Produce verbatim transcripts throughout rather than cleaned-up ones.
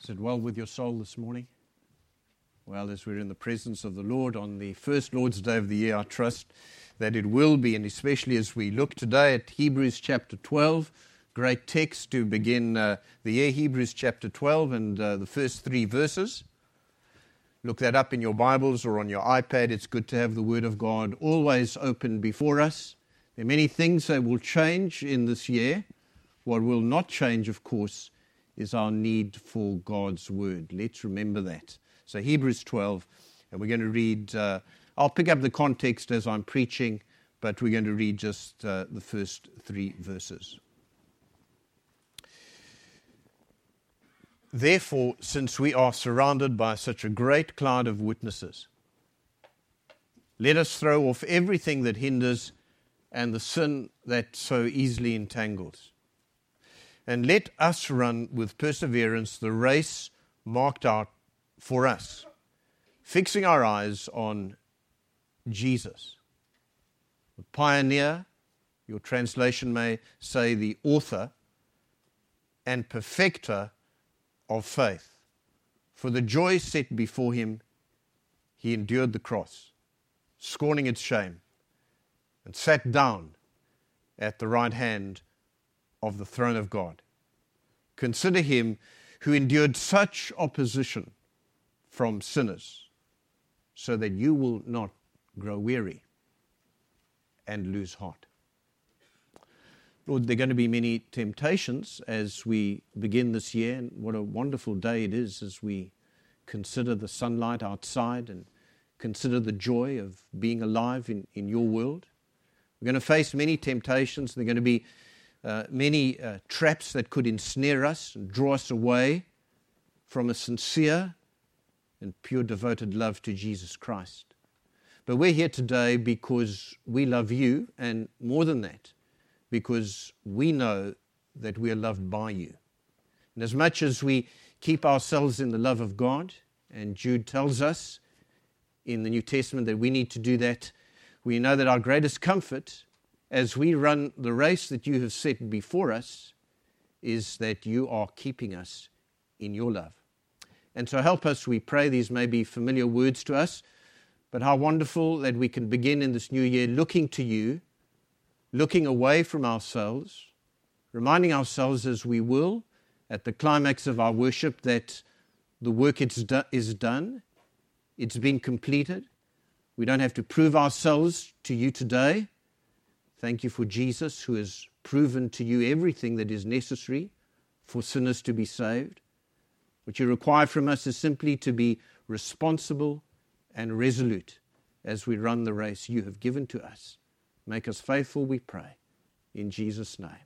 Is it well with your soul this morning? Well, as we're in the presence of the Lord on the first Lord's Day of the year, I trust that it will be, and especially as we look today at Hebrews chapter twelve, great text to begin uh, the year, Hebrews chapter twelve and uh, the first three verses. Look that up in your Bibles or on your iPad. It's good to have the Word of God always open before us. There are many things that will change in this year. What will not change, of course, is our need for God's Word. Let's remember that. So Hebrews twelve, and we're going to read, uh, I'll pick up the context as I'm preaching, but we're going to read just uh, the first three verses. Therefore, since we are surrounded by such a great cloud of witnesses, let us throw off everything that hinders and the sin that so easily entangles. And let us run with perseverance the race marked out for us, fixing our eyes on Jesus, the pioneer, your translation may say the author and perfecter of faith. For the joy set before him, he endured the cross, scorning its shame, and sat down at the right hand of the throne of God. Consider him who endured such opposition from sinners, so that you will not grow weary and lose heart. Lord, there are going to be many temptations as we begin this year, and what a wonderful day it is as we consider the sunlight outside and consider the joy of being alive in, in your world. We're going to face many temptations. There are going to be uh, many uh, traps that could ensnare us and draw us away from a sincere and pure devoted love to Jesus Christ. But we're here today because we love you, and more than that, because we know that we are loved by you. And as much as we keep ourselves in the love of God, and Jude tells us in the New Testament that we need to do that, we know that our greatest comfort as we run the race that you have set before us is that you are keeping us in your love. And so help us, we pray. These may be familiar words to us, but how wonderful that we can begin in this new year looking to you, looking away from ourselves, reminding ourselves as we will at the climax of our worship that the work is done, it's been completed. We don't have to prove ourselves to you today. Thank you for Jesus, who has proven to you everything that is necessary for sinners to be saved. What you require from us is simply to be responsible and resolute as we run the race you have given to us. Make us faithful, we pray, in Jesus' name.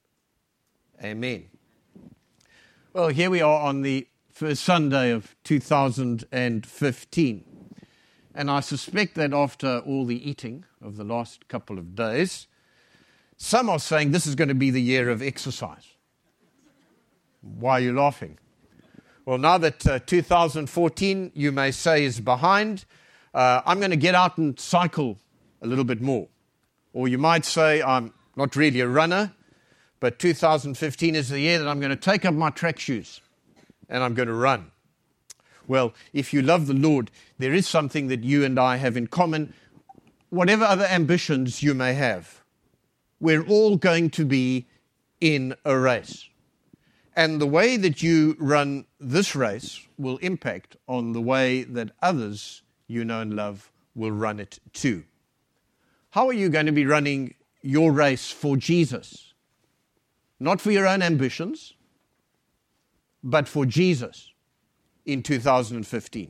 Amen. Well, here we are on the first Sunday of two thousand fifteen. And I suspect that after all the eating of the last couple of days, some are saying this is going to be the year of exercise. Why are you laughing? Well, now that uh, two thousand fourteen, you may say, is behind, uh, I'm going to get out and cycle a little bit more. Or you might say, I'm not really a runner, but two thousand fifteen is the year that I'm going to take up my track shoes and I'm going to run. Well, if you love the Lord, there is something that you and I have in common. Whatever other ambitions you may have, we're all going to be in a race. And the way that you run this race will impact on the way that others you know and love will run it too. How are you going to be running your race for Jesus? Not for your own ambitions, but for Jesus in two thousand fifteen.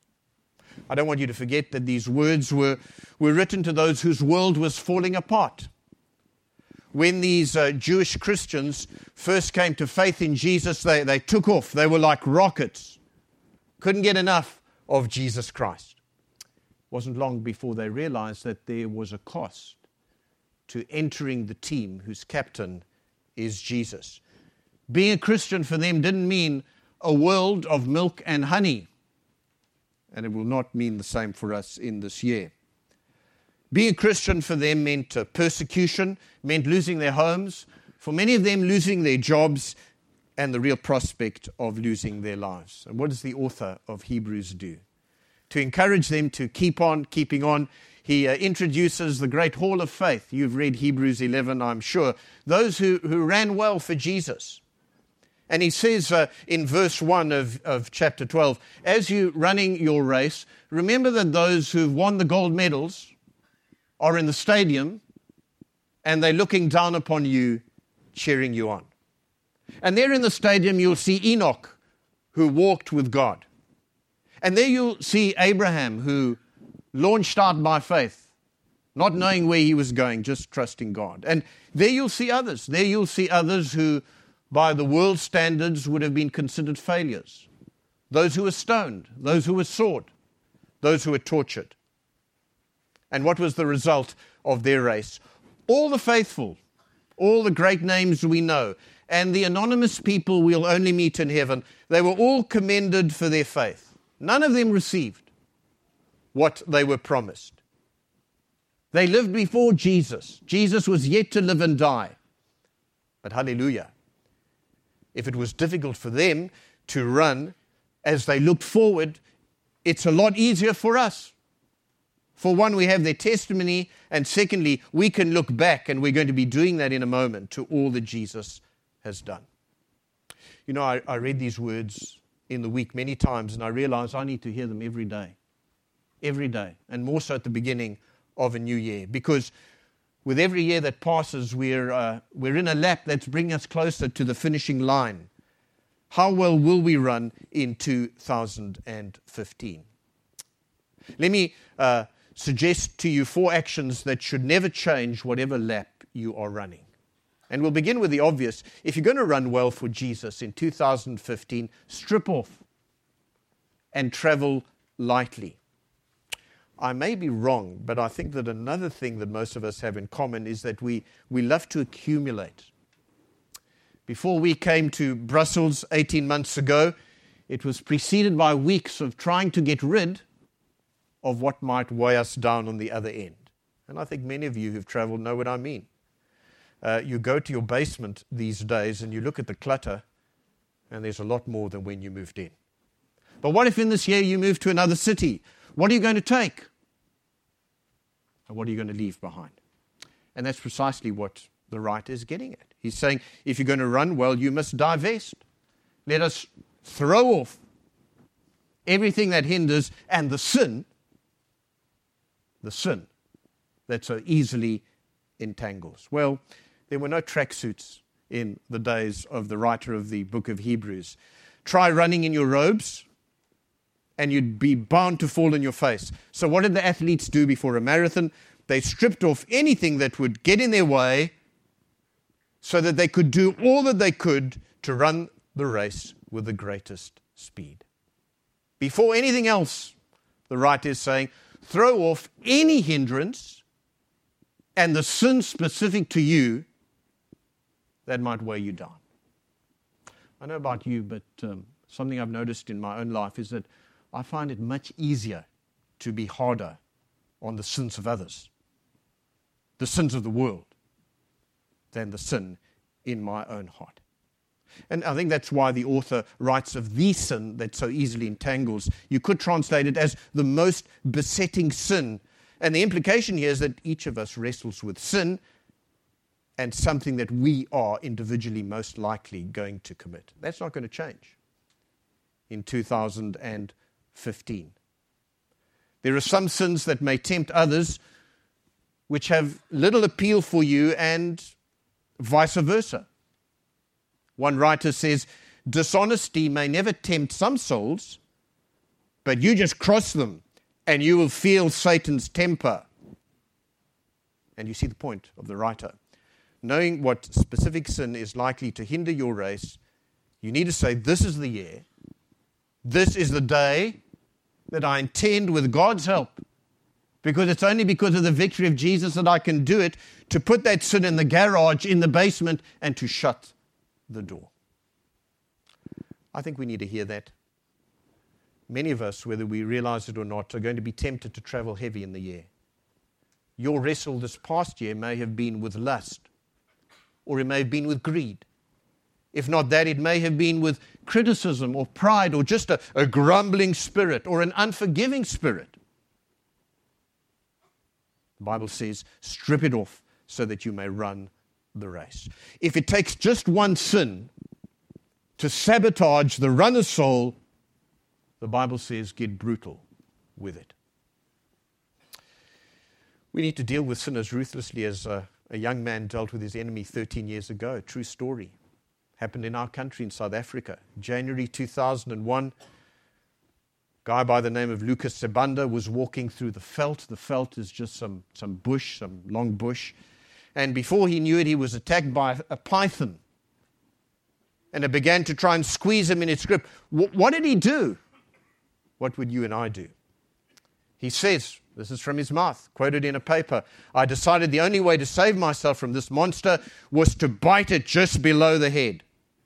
I don't want you to forget that these words were, were written to those whose world was falling apart. When these uh, Jewish Christians first came to faith in Jesus, they, they took off. They were like rockets. Couldn't get enough of Jesus Christ. It wasn't long before they realized that there was a cost to entering the team whose captain is Jesus. Being a Christian for them didn't mean a world of milk and honey. And it will not mean the same for us in this year. Being a Christian for them meant uh, persecution, meant losing their homes. For many of them, losing their jobs, and the real prospect of losing their lives. And what does the author of Hebrews do? To encourage them to keep on keeping on, he uh, introduces the great hall of faith. You've read Hebrews eleven, I'm sure. Those who, who ran well for Jesus. And he says uh, in verse one of, of chapter twelve, as you're running your race, remember that those who've won the gold medals are in the stadium and they're looking down upon you, cheering you on. And there in the stadium you'll see Enoch, who walked with God. And there you'll see Abraham, who launched out by faith, not knowing where he was going, just trusting God. And there you'll see others. There you'll see others who, by the world's standards, would have been considered failures. Those who were stoned, those who were sword, those who were tortured. And what was the result of their race? All the faithful, all the great names we know, and the anonymous people we'll only meet in heaven, they were all commended for their faith. None of them received what they were promised. They lived before Jesus. Jesus was yet to live and die. But hallelujah, if it was difficult for them to run as they looked forward, it's a lot easier for us. For one, we have their testimony, and secondly, we can look back, and we're going to be doing that in a moment, to all that Jesus has done. You know, I, I read these words in the week many times, and I realize I need to hear them every day. Every day, and more so at the beginning of a new year. Because with every year that passes, we're, uh, we're in a lap that's bringing us closer to the finishing line. How well will we run in two thousand fifteen? Let me uh, suggest to you four actions that should never change whatever lap you are running. And we'll begin with the obvious. If you're going to run well for Jesus in two thousand fifteen, strip off and travel lightly. I may be wrong, but I think that another thing that most of us have in common is that we, we love to accumulate. Before we came to Brussels eighteen months ago, it was preceded by weeks of trying to get rid of what might weigh us down on the other end. And I think many of you who've traveled know what I mean. Uh, you go to your basement these days and you look at the clutter, and there's a lot more than when you moved in. But what if in this year you move to another city? What are you going to take? And what are you going to leave behind? And that's precisely what the writer is getting at. He's saying, if you're going to run well, you must divest. Let us throw off everything that hinders and the sin, the sin that so easily entangles. Well, there were no tracksuits in the days of the writer of the book of Hebrews. Try running in your robes, and you'd be bound to fall on your face. So what did the athletes do before a marathon? They stripped off anything that would get in their way so that they could do all that they could to run the race with the greatest speed. Before anything else, the writer is saying, throw off any hindrance and the sin specific to you that might weigh you down. I know about you, but um, something I've noticed in my own life is that I find it much easier to be harder on the sins of others, the sins of the world, than the sin in my own heart. And I think that's why the author writes of the sin that so easily entangles. You could translate it as the most besetting sin. And the implication here is that each of us wrestles with sin and something that we are individually most likely going to commit. That's not going to change in two thousand fifteen. There are some sins that may tempt others which have little appeal for you, and vice versa. One writer says, dishonesty may never tempt some souls, but you just cross them and you will feel Satan's temper. And you see the point of the writer. Knowing what specific sin is likely to hinder your race, you need to say, this is the year, this is the day that I intend, with God's help, because it's only because of the victory of Jesus that I can do it, to put that sin in the garage, in the basement, and to shut the door. I think we need to hear that. Many of us, whether we realize it or not, are going to be tempted to travel heavy in the year. Your wrestle this past year may have been with lust, or it may have been with greed. If not that, it may have been with criticism or pride or just a, a grumbling spirit or an unforgiving spirit. The Bible says, strip it off so that you may run the race. If it takes just one sin to sabotage the runner's soul, the Bible says, get brutal with it. We need to deal with sin as ruthlessly as a, a young man dealt with his enemy thirteen years ago. True story. Happened in our country in South Africa. January two thousand one, a guy by the name of Lucas Sebanda was walking through the veld. The veld is just some, some bush, some long bush. And before he knew it, he was attacked by a python. And it began to try and squeeze him in its grip. W- what did he do? What would you and I do? He says, this is from his mouth, quoted in a paper, I decided the only way to save myself from this monster was to bite it just below the head.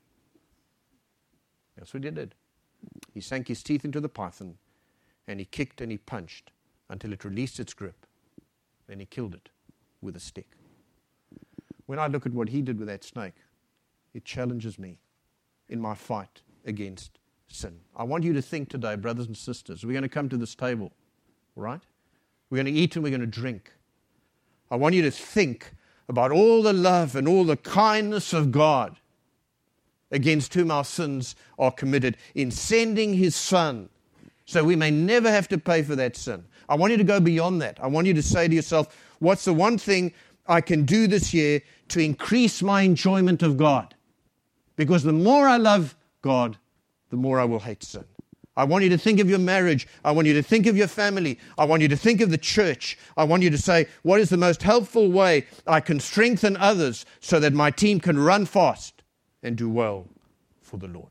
That's what he did. He sank his teeth into the python, and he kicked and he punched until it released its grip. Then he killed it with a stick. When I look at what he did with that snake, it challenges me in my fight against sin. I want you to think today, brothers and sisters, we're going to come to this table, all right? We're going to eat and we're going to drink. I want you to think about all the love and all the kindness of God against whom our sins are committed in sending His Son so we may never have to pay for that sin. I want you to go beyond that. I want you to say to yourself, what's the one thing I can do this year to increase my enjoyment of God? Because the more I love God, the more I will hate sin. I want you to think of your marriage. I want you to think of your family. I want you to think of the church. I want you to say, what is the most helpful way I can strengthen others so that my team can run fast and do well for the Lord?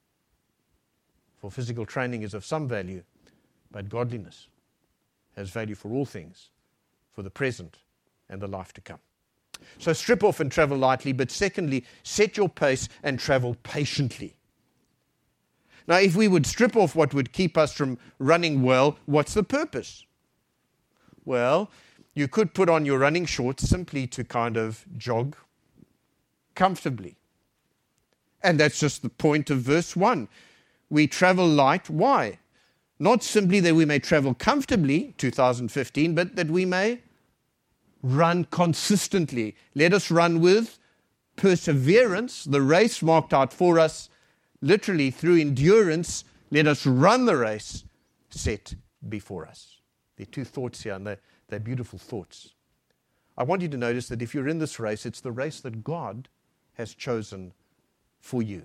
For physical training is of some value, but godliness has value for all things, for the present and the life to come. So strip off and travel lightly, but secondly, set your pace and travel patiently. Now, if we would strip off what would keep us from running well, what's the purpose? Well, you could put on your running shorts simply to kind of jog comfortably. And that's just the point of verse one. We travel light. Why? Not simply that we may travel comfortably, two thousand fifteen, but that we may run consistently. Let us run with perseverance, the race marked out for us. Literally, through endurance, let us run the race set before us. There are two thoughts here, and they're, they're beautiful thoughts. I want you to notice that if you're in this race, it's the race that God has chosen for you.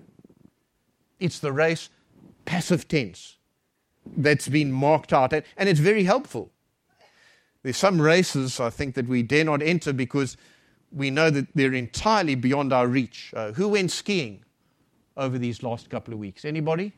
It's the race, passive tense, that's been marked out, and it's very helpful. There's some races, I think, that we dare not enter because we know that they're entirely beyond our reach. Uh, who went skiing over these last couple of weeks? Anybody?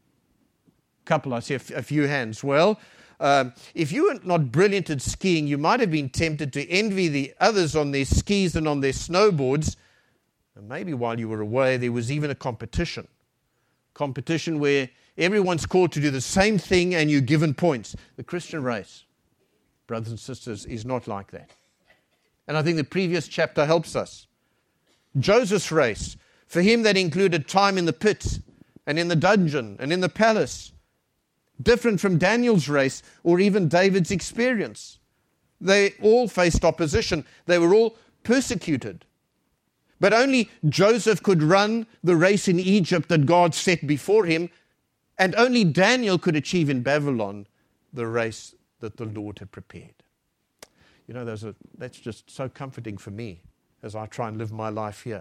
Couple, I see a, f- a few hands. Well, um, if you were not brilliant at skiing, you might have been tempted to envy the others on their skis and on their snowboards. And maybe while you were away, there was even a competition. Competition where everyone's called to do the same thing and you're given points. The Christian race, brothers and sisters, is not like that. And I think the previous chapter helps us. Joseph's race, for him that included time in the pit and in the dungeon and in the palace. Different from Daniel's race or even David's experience. They all faced opposition. They were all persecuted. But only Joseph could run the race in Egypt that God set before him, and only Daniel could achieve in Babylon the race that the Lord had prepared. You know, those are, that's just so comforting for me as I try and live my life here.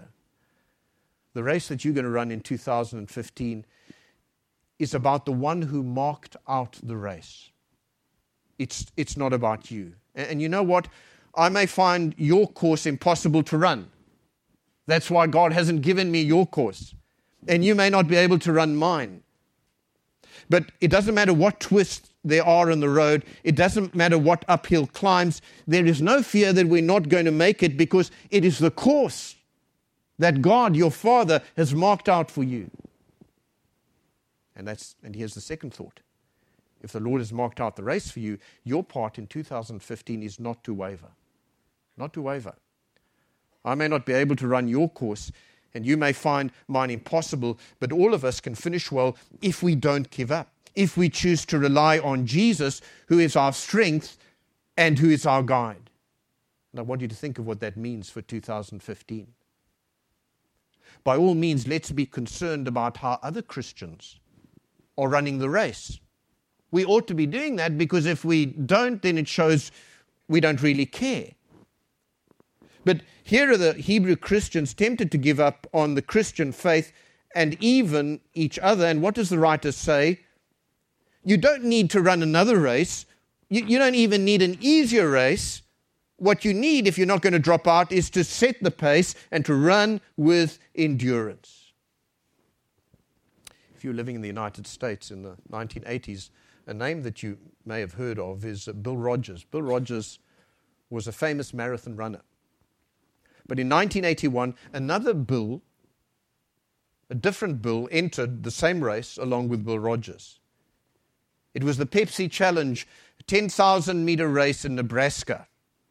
The race that you're going to run in two thousand fifteen is about the one who marked out the race. It's, it's not about you. And, and you know what? I may find your course impossible to run. That's why God hasn't given me your course. And you may not be able to run mine. But it doesn't matter what twists there are on the road. It doesn't matter what uphill climbs. There is no fear that we're not going to make it because it is the course that God, your Father, has marked out for you. And that's and here's the second thought. If the Lord has marked out the race for you, your part in two thousand fifteen is not to waver. Not to waver. I may not be able to run your course, And you may find mine impossible, but all of us can finish well if we don't give up, if we choose to rely on Jesus, who is our strength and who is our guide. And I want you to think of what that means for two thousand fifteen. By all means, let's be concerned about how other Christians are running the race. We ought to be doing that, because if we don't, then it shows we don't really care. But here are the Hebrew Christians tempted to give up on the Christian faith and even each other. And what does the writer say? You don't need to run another race. You, you don't even need an easier race. What you need, if you're not going to drop out, is to set the pace and to run with endurance. If you're living in the United States in the nineteen eighties, a name that you may have heard of is Bill Rogers. Bill Rogers was a famous marathon runner. But in nineteen eighty-one, another Bill, a different Bill, entered the same race along with Bill Rogers. It was the Pepsi Challenge, a ten thousand meter race in Nebraska.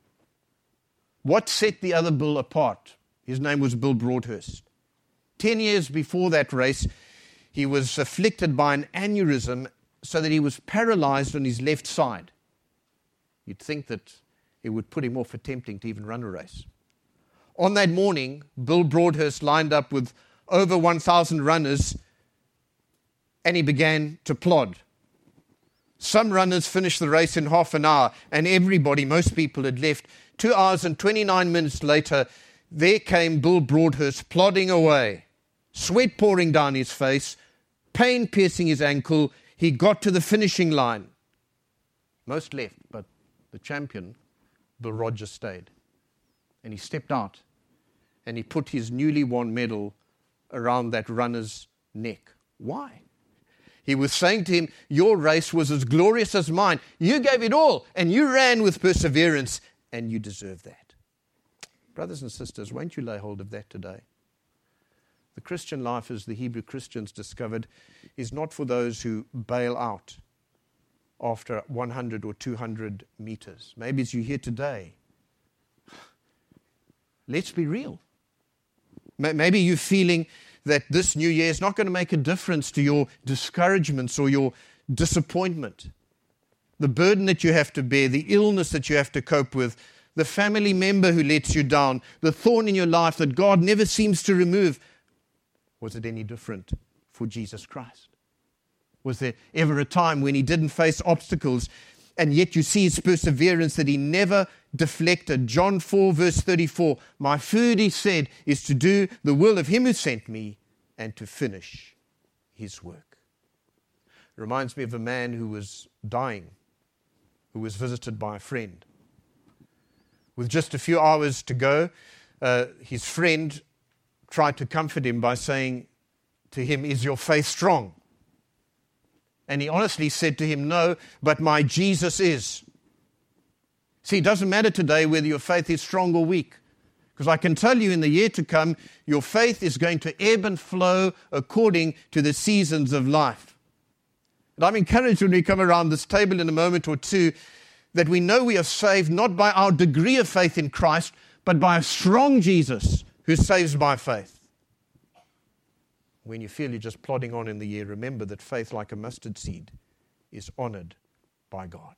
What set the other Bill apart? His name was Bill Broadhurst. Ten years before that race, he was afflicted by an aneurysm so that he was paralyzed on his left side. You'd think that it would put him off attempting to even run a race. On that morning, Bill Broadhurst lined up with over one thousand runners, and he began to plod. Some runners finished the race in half an hour, and everybody, most people, had left. Two hours and twenty-nine minutes later, there came Bill Broadhurst plodding away, sweat pouring down his face, pain piercing his ankle. He got to the finishing line. Most left, but the champion, Bill Rogers, stayed. And he stepped out, and he put his newly won medal around that runner's neck. Why? He was saying to him, your race was as glorious as mine. You gave it all, and you ran with perseverance, and you deserve that. Brothers and sisters, won't you lay hold of that today? The Christian life, as the Hebrew Christians discovered, is not for those who bail out after one hundred or two hundred meters. Maybe as you hear today, let's be real. Maybe you're feeling that this new year is not going to make a difference to your discouragements or your disappointment. The burden that you have to bear, the illness that you have to cope with, the family member who lets you down, the thorn in your life that God never seems to remove. Was it any different for Jesus Christ? Was there ever a time when he didn't face obstacles, and yet you see his perseverance, that he never deflected? John four verse thirty-four, my food, he said, is to do the will of him who sent me and to finish his work. It reminds me of a man who was dying, who was visited by a friend. With just a few hours to go, uh, his friend tried to comfort him by saying to him, is your faith strong? And he honestly said to him, no, but my Jesus is. See, it doesn't matter today whether your faith is strong or weak, because I can tell you in the year to come, your faith is going to ebb and flow according to the seasons of life. And I'm encouraged when we come around this table in a moment or two that we know we are saved not by our degree of faith in Christ, but by a strong Jesus who saves by faith. When you feel you're just plodding on in the year, remember that faith, like a mustard seed, is honored by God.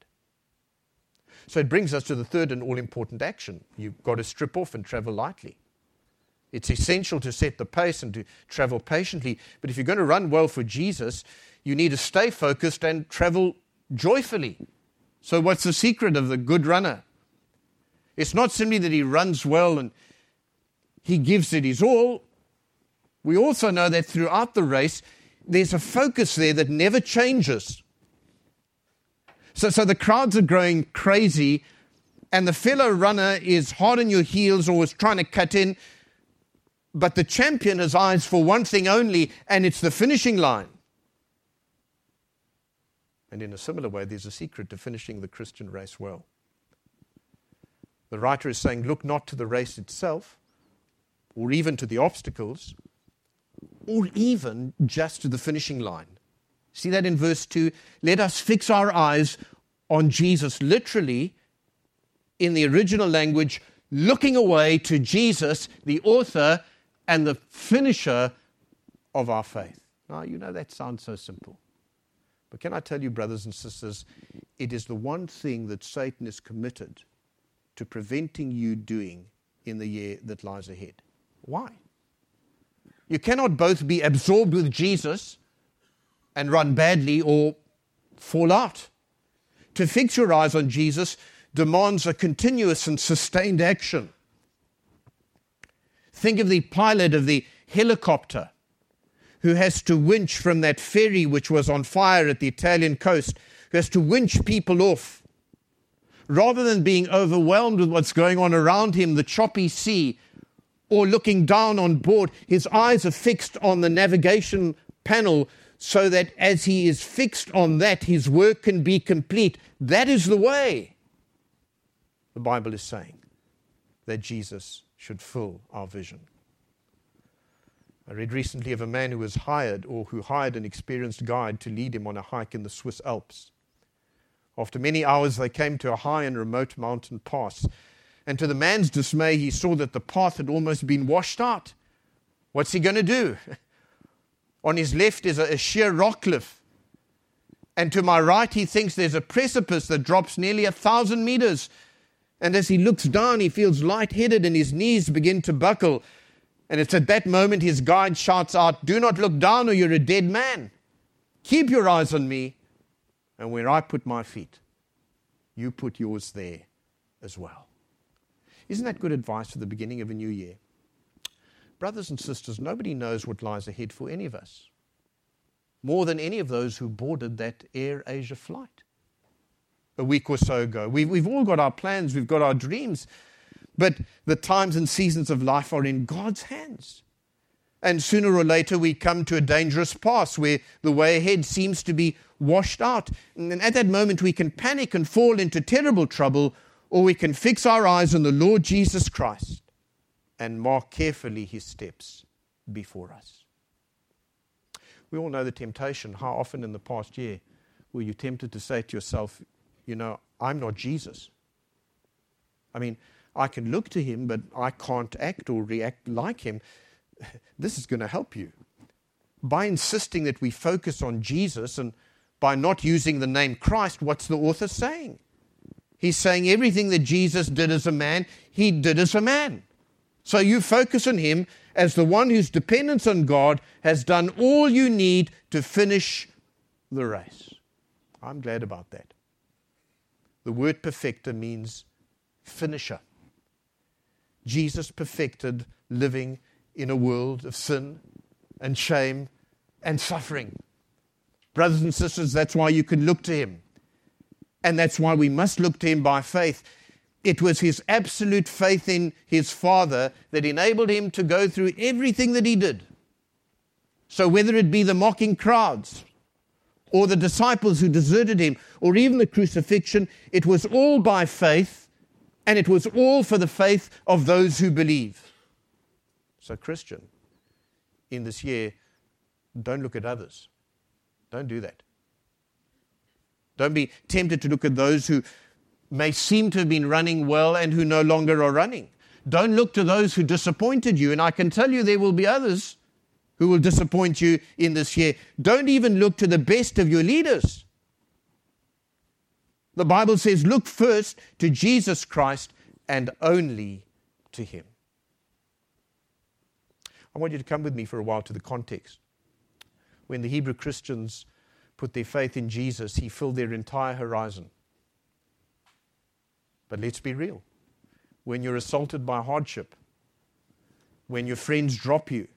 So it brings us to the third and all-important action. You've got to strip off and travel lightly. It's essential to set the pace and to travel patiently. But if you're going to run well for Jesus, you need to stay focused and travel joyfully. So what's the secret of the good runner? It's not simply that he runs well and he gives it his all. We also know that throughout the race, there's a focus there that never changes. So, so the crowds are growing crazy, and the fellow runner is hard on your heels or is trying to cut in, but the champion has eyes for one thing only, and it's the finishing line. And in a similar way, there's a secret to finishing the Christian race well. The writer is saying, look not to the race itself, or even to the obstacles, or even just to the finishing line. See that in verse two? Let us fix our eyes on Jesus. Literally, in the original language, looking away to Jesus, the author and the finisher of our faith. Now, you know that sounds so simple. But can I tell you, brothers and sisters, it is the one thing that Satan is committed to preventing you doing in the year that lies ahead. Why? You cannot both be absorbed with Jesus and run badly or fall out. To fix your eyes on Jesus demands a continuous and sustained action. Think of the pilot of the helicopter who has to winch from that ferry which was on fire at the Italian coast, who has to winch people off. Rather than being overwhelmed with what's going on around him, the choppy sea, or looking down on board, his eyes are fixed on the navigation panel so that as he is fixed on that, his work can be complete. That is the way. The Bible is saying that Jesus should fill our vision. I read recently of a man who was hired or who hired an experienced guide to lead him on a hike in the Swiss Alps. After many hours, they came to a high and remote mountain pass. And to the man's dismay, he saw that the path had almost been washed out. What's he going to do? On his left is a, a sheer rock cliff. And to my right, he thinks there's a precipice that drops nearly a thousand meters. And as he looks down, he feels lightheaded and his knees begin to buckle. And it's at that moment his guide shouts out, "Do not look down or you're a dead man. Keep your eyes on me. And where I put my feet, you put yours there as well." Isn't that good advice for the beginning of a new year? Brothers and sisters, nobody knows what lies ahead for any of us, more than any of those who boarded that Air Asia flight a week or so ago. We've, we've all got our plans, we've got our dreams, but the times and seasons of life are in God's hands. And sooner or later we come to a dangerous pass where the way ahead seems to be washed out. And at that moment we can panic and fall into terrible trouble, or we can fix our eyes on the Lord Jesus Christ and mark carefully his steps before us. We all know the temptation. How often in the past year were you tempted to say to yourself, you know, I'm not Jesus. I mean, I can look to him, but I can't act or react like him. This is going to help you. By insisting that we focus on Jesus and by not using the name Christ, what's the author saying? He's saying everything that Jesus did as a man, he did as a man. So you focus on him as the one whose dependence on God has done all you need to finish the race. I'm glad about that. The word perfecter means finisher. Jesus perfected living in a world of sin and shame and suffering. Brothers and sisters, that's why you can look to him. And that's why we must look to him by faith. It was his absolute faith in his Father that enabled him to go through everything that he did. So whether it be the mocking crowds, or the disciples who deserted him, or even the crucifixion, it was all by faith, and it was all for the faith of those who believe. So Christian, in this year, don't look at others. Don't do that. Don't be tempted to look at those who may seem to have been running well and who no longer are running. Don't look to those who disappointed you, and I can tell you there will be others who will disappoint you in this year. Don't even look to the best of your leaders. The Bible says, look first to Jesus Christ and only to him. I want you to come with me for a while to the context. When the Hebrew Christians put their faith in Jesus, he filled their entire horizon. But let's be real. When you're assaulted by hardship, when your friends drop you,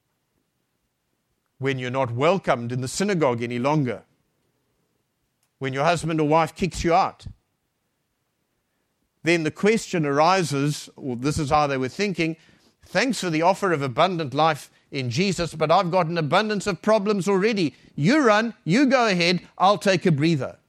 when you're not welcomed in the synagogue any longer, when your husband or wife kicks you out, then the question arises, or this is how they were thinking, thanks for the offer of abundant life in Jesus, but I've got an abundance of problems already. You run, you go ahead, I'll take a breather.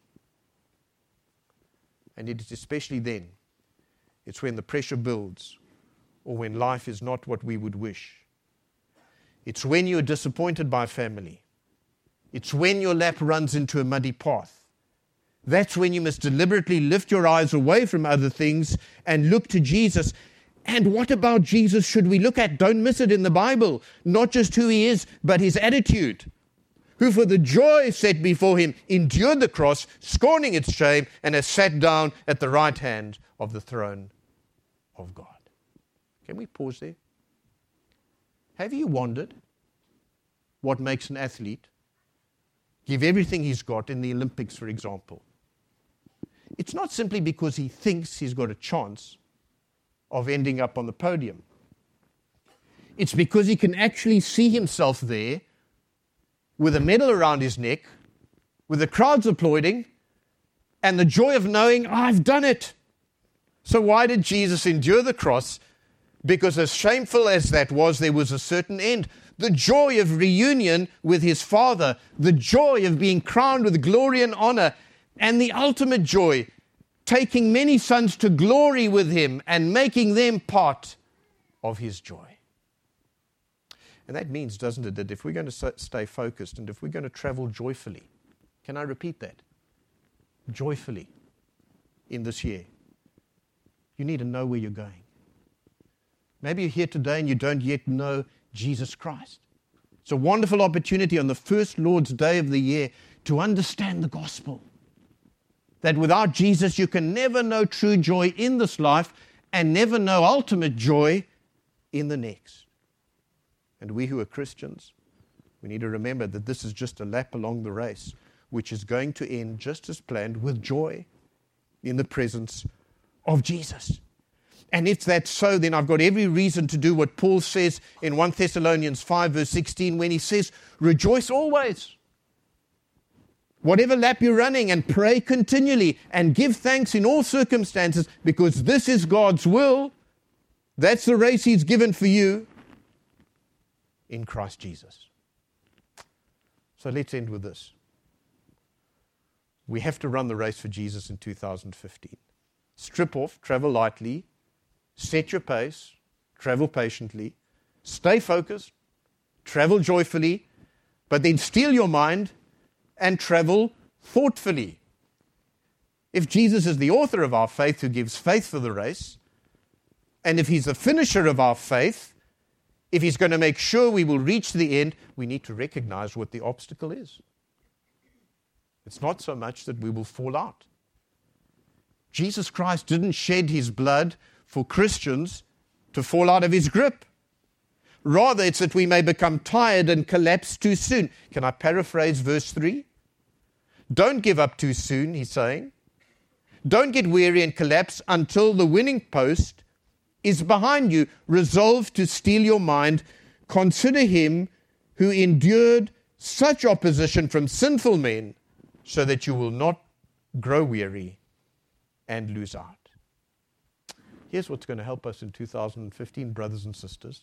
And it is especially then, it's when the pressure builds, or when life is not what we would wish. It's when you're disappointed by family. It's when your lap runs into a muddy path. That's when you must deliberately lift your eyes away from other things and look to Jesus. And what about Jesus should we look at? Don't miss it in the Bible. Not just who he is, but his attitude. Who for the joy set before him endured the cross, scorning its shame, and has sat down at the right hand of the throne of God. Can we pause there? Have you wondered what makes an athlete give everything he's got in the Olympics, for example? It's not simply because he thinks he's got a chance of ending up on the podium. It's because he can actually see himself there with a medal around his neck, with the crowds applauding, and the joy of knowing, I've done it. So why did Jesus endure the cross? Because as shameful as that was, there was a certain end. The joy of reunion with his Father, the joy of being crowned with glory and honor, and the ultimate joy, taking many sons to glory with him and making them part of his joy. And that means, doesn't it, that if we're going to stay focused and if we're going to travel joyfully, can I repeat that? Joyfully in this year, you need to know where you're going. Maybe you're here today and you don't yet know Jesus Christ. It's a wonderful opportunity on the first Lord's Day of the year to understand the gospel. That without Jesus you can never know true joy in this life and never know ultimate joy in the next. And we who are Christians, we need to remember that this is just a lap along the race, which is going to end just as planned with joy in the presence of Jesus. And if that's so, then I've got every reason to do what Paul says in First Thessalonians five verse sixteen when he says, rejoice always. Whatever lap you're running, and pray continually and give thanks in all circumstances because this is God's will. That's the race he's given for you in Christ Jesus. So let's end with this. We have to run the race for Jesus in two thousand fifteen. Strip off, travel lightly, set your pace, travel patiently, stay focused, travel joyfully, but then steel your mind and travel thoughtfully. If Jesus is the author of our faith who gives faith for the race, and if he's the finisher of our faith, if he's going to make sure we will reach the end, we need to recognize what the obstacle is. It's not so much that we will fall out. Jesus Christ didn't shed his blood for Christians to fall out of his grip. Rather, it's that we may become tired and collapse too soon. Can I paraphrase verse three? Don't give up too soon, he's saying. Don't get weary and collapse until the winning post is behind you. Resolve to steel your mind. Consider him who endured such opposition from sinful men so that you will not grow weary and lose out. Here's what's going to help us in two thousand fifteen, brothers and sisters.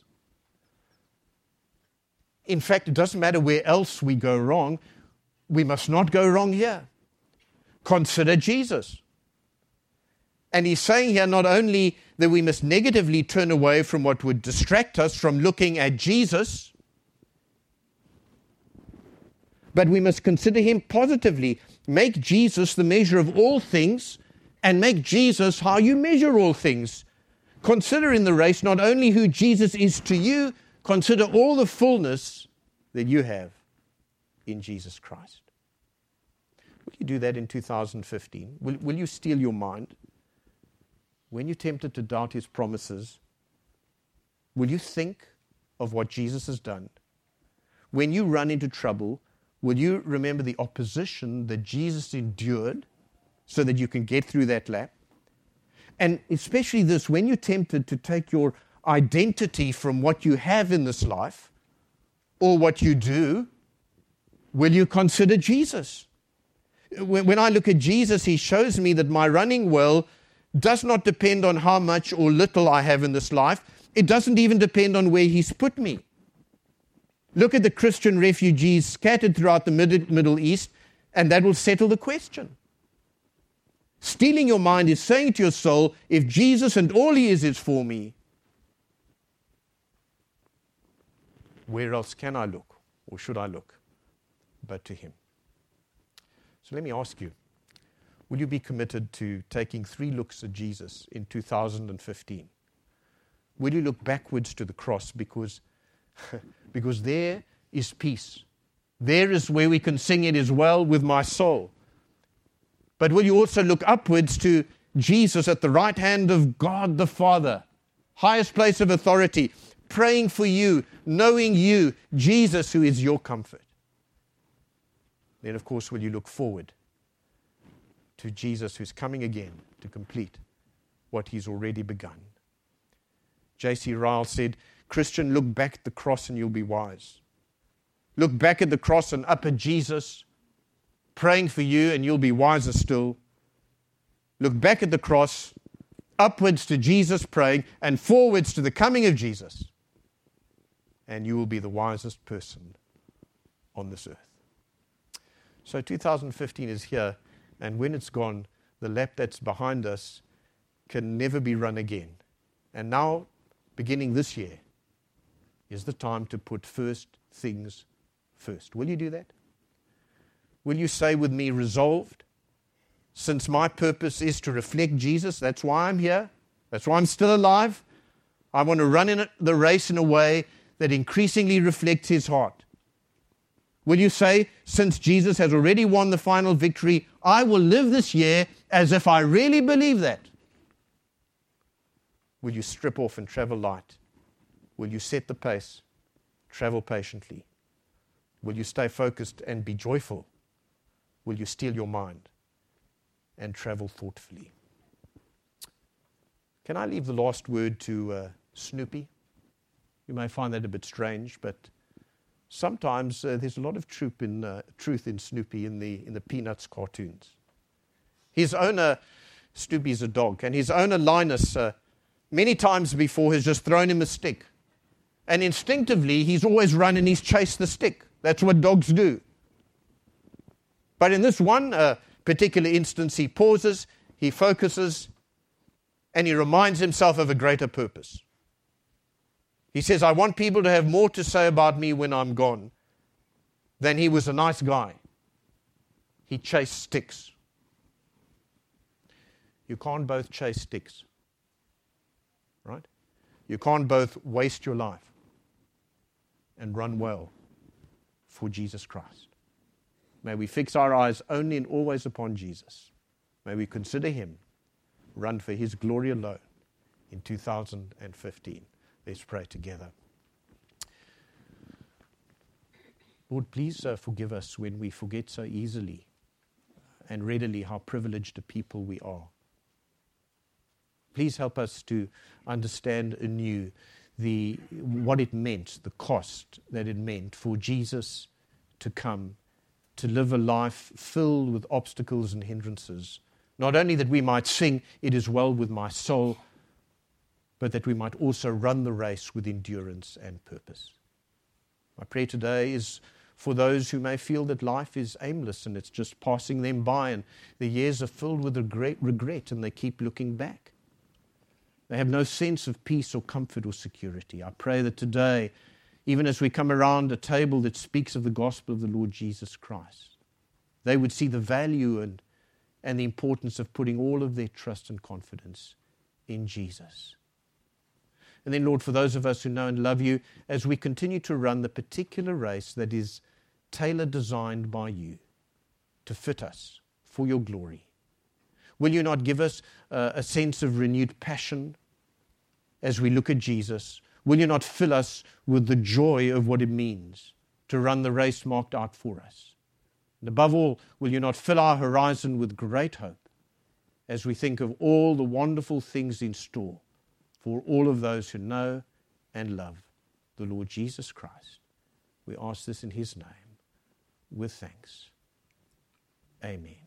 In fact, it doesn't matter where else we go wrong. We must not go wrong here. Consider Jesus. And he's saying here not only that we must negatively turn away from what would distract us from looking at Jesus, but we must consider him positively. Make Jesus the measure of all things, and make Jesus how you measure all things. Consider in the race not only who Jesus is to you, consider all the fullness that you have in Jesus Christ. Will you do that in two thousand fifteen? Will, will you steel your mind? When you're tempted to doubt his promises, will you think of what Jesus has done? When you run into trouble, will you remember the opposition that Jesus endured so that you can get through that lap? And especially this, when you're tempted to take your identity from what you have in this life or what you do, will you consider Jesus? When, when I look at Jesus, he shows me that my running well does not depend on how much or little I have in this life. It doesn't even depend on where he's put me. Look at the Christian refugees scattered throughout the Middle East, and that will settle the question. Stealing your mind is saying to your soul, if Jesus and all he is is for me, where else can I look, or should I look, but to him? So let me ask you, will you be committed to taking three looks at Jesus in two thousand fifteen? Will you look backwards to the cross because, because there is peace. There is where we can sing, "It is well with my soul." But will you also look upwards to Jesus at the right hand of God the Father, highest place of authority, praying for you, knowing you, Jesus who is your comfort? Then, of course, will you look forward to Jesus who's coming again to complete what he's already begun. J C Ryle said, "Christian, look back at the cross and you'll be wise. Look back at the cross and up at Jesus, praying for you, and you'll be wiser still. Look back at the cross, upwards to Jesus praying, and forwards to the coming of Jesus, and you will be the wisest person on this earth." So two thousand fifteen is here, and when it's gone, the lap that's behind us can never be run again. And now, beginning this year, is the time to put first things first. Will you do that? Will you say with me, resolved, since my purpose is to reflect Jesus, that's why I'm here, that's why I'm still alive, I want to run in the race in a way that increasingly reflects his heart. Will you say, since Jesus has already won the final victory, I will live this year as if I really believe that? Will you strip off and travel light? Will you set the pace, travel patiently? Will you stay focused and be joyful? Will you steel your mind and travel thoughtfully? Can I leave the last word to uh, Snoopy? You may find that a bit strange, but sometimes uh, there's a lot of truth in, uh, truth in Snoopy in the, in the Peanuts cartoons. His owner, Snoopy's a dog, and his owner Linus, uh, many times before, has just thrown him a stick. And instinctively, he's always run and he's chased the stick. That's what dogs do. But in this one uh, particular instance, he pauses, he focuses, and he reminds himself of a greater purpose. He says, I want people to have more to say about me when I'm gone than he was a nice guy. He chased sticks. You can't both chase sticks, right? You can't both waste your life and run well for Jesus Christ. May we fix our eyes only and always upon Jesus. May we consider him, run for his glory alone in two thousand fifteen. Let's pray together. Lord, please uh, forgive us when we forget so easily and readily how privileged a people we are. Please help us to understand anew the what it meant, the cost that it meant for Jesus to come, to live a life filled with obstacles and hindrances. Not only that we might sing, "It is well with my soul," but that we might also run the race with endurance and purpose. My prayer today is for those who may feel that life is aimless and it's just passing them by and the years are filled with regret, regret and they keep looking back. They have no sense of peace or comfort or security. I pray that today, even as we come around a table that speaks of the gospel of the Lord Jesus Christ, they would see the value and, and the importance of putting all of their trust and confidence in Jesus. And then, Lord, for those of us who know and love you, as we continue to run the particular race that is tailor-designed by you to fit us for your glory, will you not give us uh, a sense of renewed passion as we look at Jesus? Will you not fill us with the joy of what it means to run the race marked out for us? And above all, will you not fill our horizon with great hope as we think of all the wonderful things in store for all of those who know and love the Lord Jesus Christ? We ask this in his name with thanks. Amen.